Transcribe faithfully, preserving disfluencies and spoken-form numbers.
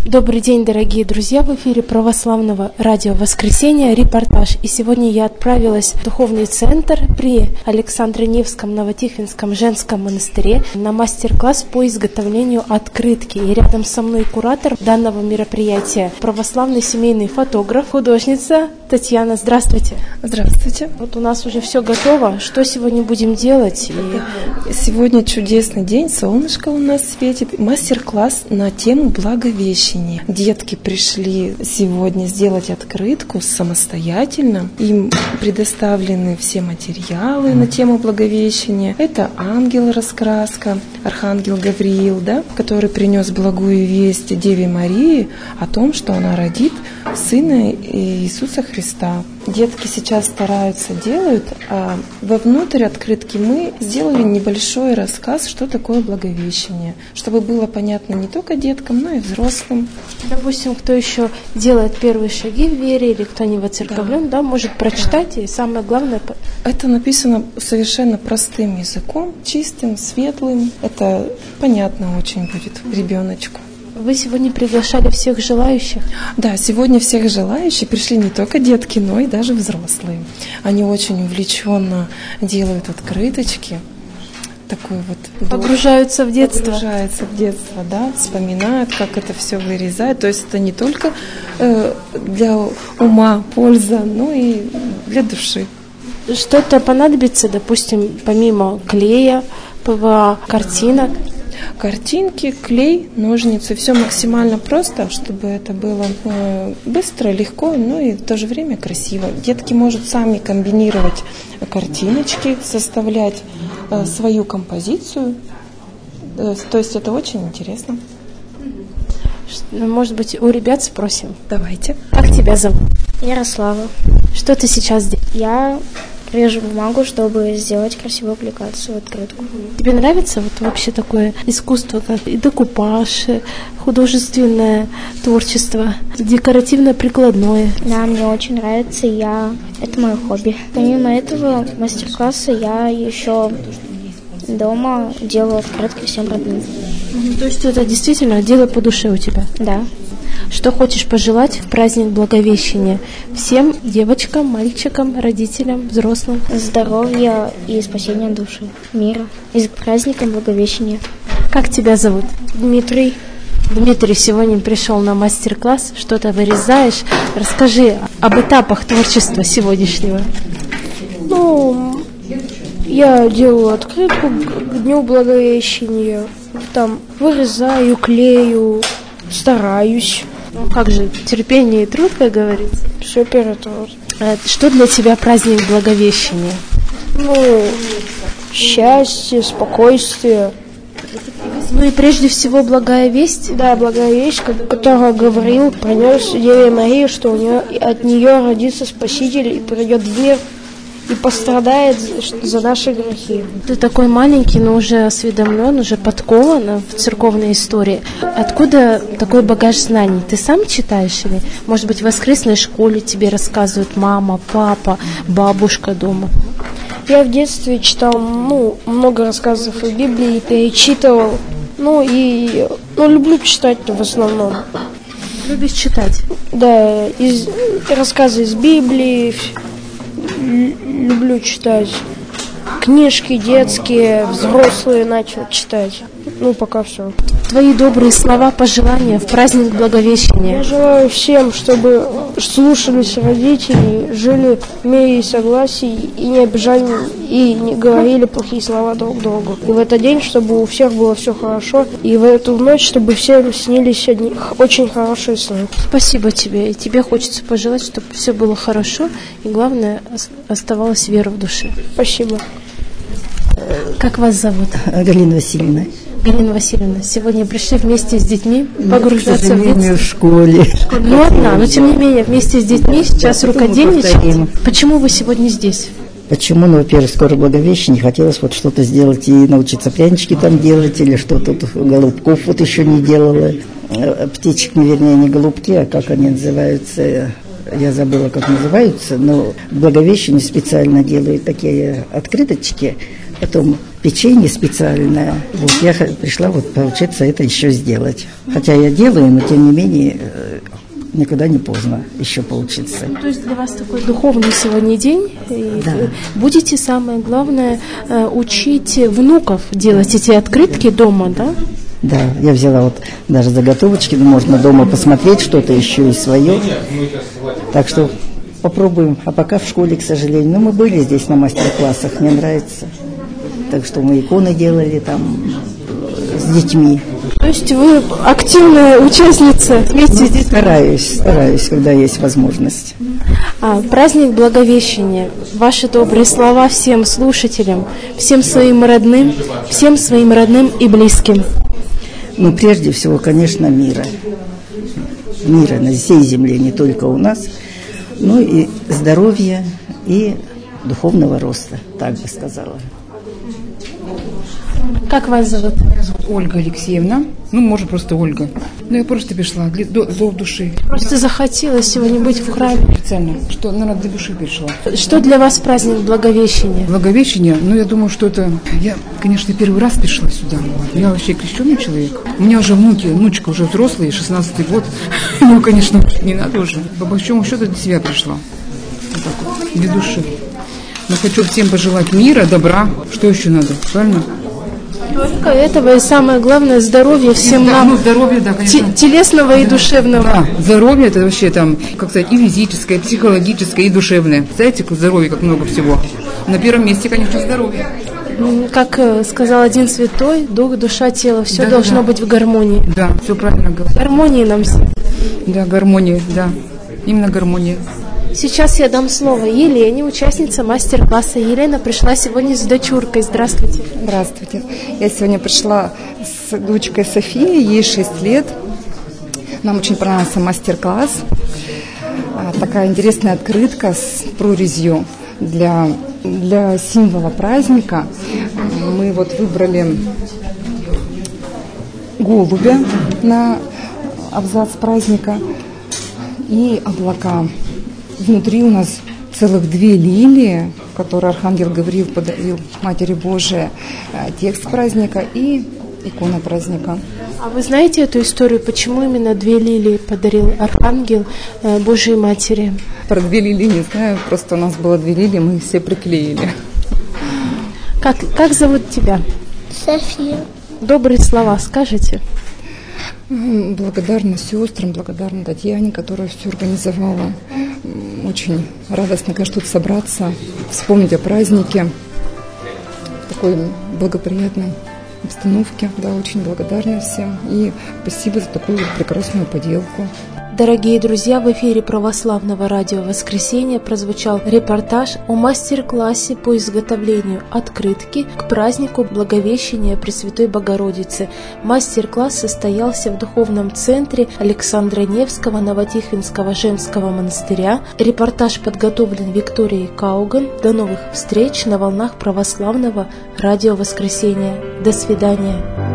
Добрый день, дорогие друзья! В эфире православного радио «Воскресенье» репортаж. И сегодня я отправилась в духовный центр при Александро-Невском Новотихвинском женском монастыре на мастер-класс по изготовлению открытки. И рядом со мной куратор данного мероприятия, православный семейный фотограф, художница Татьяна. Здравствуйте! Здравствуйте! Вот у нас уже все готово. Что сегодня будем делать? И... Сегодня чудесный день, солнышко у нас светит. Мастер-класс на тему Благовещения. Детки пришли сегодня сделать открытку самостоятельно. Им предоставлены все материалы на тему Благовещения. Это ангел-раскраска, архангел Гавриил, да, который принес благую весть Деве Марии о том, что она родит Сына Иисуса Христа. Детки сейчас стараются, делают, а вовнутрь открытки мы сделали небольшой рассказ, что такое Благовещение, чтобы было понятно не только деткам, но и взрослым. Допустим, кто еще делает первые шаги в вере или кто не воцерковлен, да. Да, может прочитать, да. И самое главное... Это написано совершенно простым языком, чистым, светлым. Это понятно очень будет ребеночку. Вы сегодня приглашали всех желающих? Да, сегодня всех желающих пришли не только детки, но и даже взрослые. Они очень увлеченно делают открыточки. Такой вот погружаются в детство. Погружаются в детство, да, вспоминают, как это все вырезают. То есть это не только э, для ума польза, но и для души. Что-то понадобится, допустим, помимо клея, ПВА, картинок? Картинки, клей, ножницы, все максимально просто, чтобы это было э, быстро, легко, но и в то же время красиво. Детки могут сами комбинировать картиночки, составлять э, свою композицию, э, то есть это очень интересно. Может быть, у ребят спросим? Давайте. Как тебя зовут? Ярослава. Что ты сейчас делаешь? Я режу бумагу, чтобы сделать красивую аппликацию, открытку. Тебе нравится вот вообще такое искусство, как и декупаж, художественное творчество, декоративно-прикладное? Да, мне очень нравится, я... это мое хобби. Помимо этого мастер-класса я еще дома делаю открытки всем родным. То есть это действительно дело по душе у тебя? Да. Что хочешь пожелать в праздник Благовещения всем девочкам, мальчикам, родителям, взрослым? Здоровья и спасения души, мира. И с праздником Благовещения. Как тебя зовут? Дмитрий. Дмитрий сегодня пришел на мастер-класс, что-то вырезаешь. Расскажи об этапах творчества сегодняшнего. Ну, я делаю открытку к Дню Благовещения. Там вырезаю, клею, стараюсь. Ну как же, терпение и труд, как говорится. Супер труд. А что для тебя праздник Благовещения? Ну, счастье, спокойствие. Ну и прежде всего благая весть? Да, благая весть, которую Гавриил принес Деве Марии, что у нее, от нее родится Спаситель и придет в мир и пострадает за наши грехи. Ты такой маленький, но уже осведомлен, уже подкован в церковной истории. Откуда такой багаж знаний? Ты сам читаешь или, может быть, в воскресной школе тебе рассказывают мама, папа, бабушка дома? Я в детстве читал, ну, много рассказов о Библии, перечитывал. Ну и, ну, люблю читать в основном. Любишь читать? Да, из, рассказы из Библии. Люблю читать книжки детские, взрослые начал читать. Ну, пока все. Твои добрые слова, пожелания в праздник Благовещения. Я желаю всем, чтобы слушались родителей, жили в мире и согласии, и не обижали, и не говорили плохие слова друг другу. И в этот день, чтобы у всех было все хорошо, и в эту ночь, чтобы всем снились одни, очень хорошие сны. Спасибо тебе. И тебе хочется пожелать, чтобы все было хорошо, и главное, оставалась вера в душе. Спасибо. Как вас зовут? Галина Васильевна. Галина Васильевна, сегодня пришли вместе с детьми погружаться в детство. в школе. Ну, одна, но тем не менее, вместе с детьми сейчас рукодельничаете. Почему вы сегодня здесь? Почему? Ну, во-первых, скоро Благовещение, хотелось вот что-то сделать и научиться прянички там делать, или что-то, голубков вот еще не делала. Птичек, вернее, не голубки, а как они называются, я забыла, как называются, но в Благовещение специально делают такие открыточки Потом печенье специальное. Вот я пришла вот поучиться это еще сделать. Хотя я делаю, но тем не менее никуда не поздно еще поучиться. Ну, то есть для вас такой духовный сегодня день. И да. Будете, самое главное, учить внуков делать эти открытки дома, да? Да, я взяла вот даже заготовочки, можно дома посмотреть что-то еще и свое. Так что попробуем. А пока в школе, к сожалению. Ну, мы были здесь на мастер-классах, мне нравится. Так что мы иконы делали там с детьми. То есть вы активная участница вместе ну, с детьми? Стараюсь, стараюсь, когда есть возможность. А, праздник Благовещения. Ваши добрые слова всем слушателям, всем своим родным, всем своим родным и близким. Ну, прежде всего, конечно, мира. Мира на всей земле, не только у нас. Ну и здоровья и духовного роста, так бы сказала. Как вас зовут? Меня зовут Ольга Алексеевна. Ну, может, просто Ольга. Ну, я просто пришла для до, до души. Просто захотелось сегодня быть в храме. Специально. Что, наверное, для души пришла. Что для вас праздник Благовещения? Благовещение? Ну, я думаю, что это... Я, конечно, первый раз пришла сюда. Я вообще крещеный человек. У меня уже внуки, внучка уже взрослые, шестнадцатый год. Ну, конечно, не надо уже. По большому счету для себя пришла. Вот так вот, для души. Но хочу всем пожелать мира, добра. Что еще надо? Правильно? Только этого и самое главное здоровье всем да, нам. Ну, здоровье, да, конечно. Телесного да, и душевного. Да, здоровье это вообще там, как сказать, и физическое, и психологическое, и душевное. Знаете, здоровье, как много всего. На первом месте, конечно, здоровье. Как сказал один святой, дух, душа, тело, все да, должно да. быть в гармонии. Да, все правильно говорите. Гармонии нам всем. Да, гармония, да. Именно гармония. Сейчас я дам слово Елене, участница мастер-класса. Елена пришла сегодня с дочуркой. Здравствуйте. Здравствуйте. Я сегодня пришла с дочкой Софией, ей шесть лет. Нам очень понравился мастер-класс. Такая интересная открытка с прорезью для, для символа праздника. Мы вот выбрали голубя на абзац праздника и облака. Внутри у нас целых две лилии, которые архангел Гавриил подарил Матери Божией, текст праздника и икона праздника. А вы знаете эту историю, почему именно две лилии подарил архангел Божией Матери? Про две лилии не знаю, просто у нас было две лилии, мы их все приклеили. Как, как зовут тебя? София. Добрые слова скажете? Благодарна сестрам, благодарна Татьяне, которая все организовала. Очень радостно, конечно, тут собраться, вспомнить о празднике в такой благоприятной обстановке. Да, очень благодарна всем. И спасибо за такую прекрасную поделку. Дорогие друзья, в эфире православного радио «Воскресенье» прозвучал репортаж о мастер-классе по изготовлению открытки к празднику Благовещения Пресвятой Богородицы. Мастер-класс состоялся в духовном центре Александра Невского Новотихвинского женского монастыря. Репортаж подготовлен Викторией Кауган. До новых встреч на волнах православного радио «Воскресенье». До свидания.